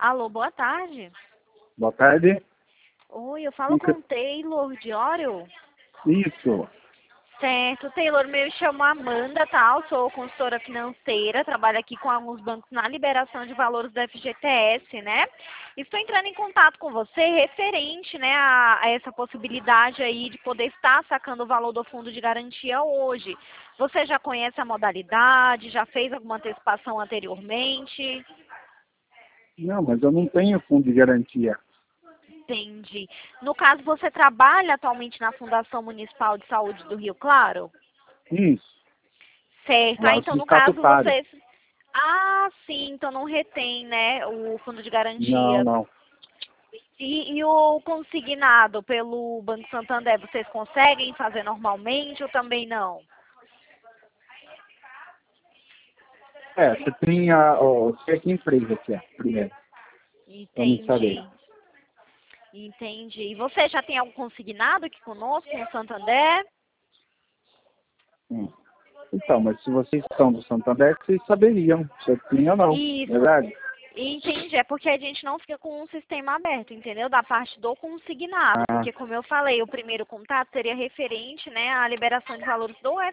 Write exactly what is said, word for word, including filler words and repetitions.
Alô, boa tarde. Boa tarde. Oi, eu falo com o Taylor Diório. Isso. Certo, Taylor, me chamo Amanda, tá? Eu sou consultora financeira, trabalho aqui com alguns bancos na liberação de valores do F G T S, né? Estou entrando em contato com você referente, né, a, a essa possibilidade aí de poder estar sacando o valor do fundo de garantia hoje. Você já conhece a modalidade? Já fez alguma antecipação anteriormente? Não, mas eu não tenho fundo de garantia. Entendi. No caso, você trabalha atualmente na Fundação Municipal de Saúde do Rio Claro? Isso. Certo. Ah, Lá então no no caso estatutário. vocês... Ah, sim, então não retém, né, o fundo de Não, garantia. não. E, e o consignado pelo Banco Santander, vocês conseguem fazer normalmente ou também não? É, você tem a... Ó, você é que empresa que é, primeiro. Vamos saber. Entendi. Entendi. E você já tem algum consignado aqui conosco, no Santander? Hum. Então, mas se vocês são do Santander, vocês saberiam se eu tinha ou não. Isso. Verdade? Entendi, é porque a gente não fica com um sistema aberto, entendeu? Da parte do consignado, Ah, porque como eu falei, o primeiro contato seria referente, né, à liberação de valores do